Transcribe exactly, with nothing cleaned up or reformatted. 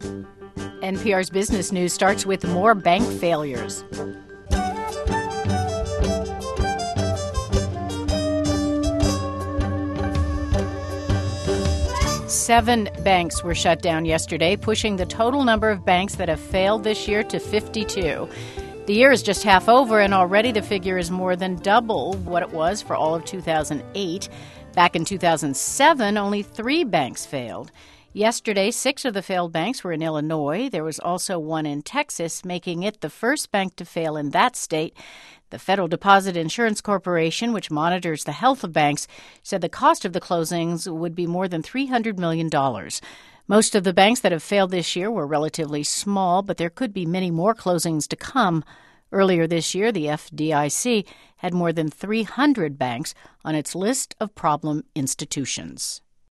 N P R's Business News starts with more bank failures. Seven banks were shut down yesterday, pushing the total number of banks that have failed this year to fifty-two. The year is just half over, and already the figure is more than double what it was for all of two thousand eight. Back in two thousand seven, only three banks failed. Yesterday, six of the failed banks were in Illinois. There was also one in Texas, making it the first bank to fail in that state. The Federal Deposit Insurance Corporation, which monitors the health of banks, said the cost of the closings would be more than three hundred million dollars. Most of the banks that have failed this year were relatively small, but there could be many more closings to come. Earlier this year, the F D I C had more than three hundred banks on its list of problem institutions.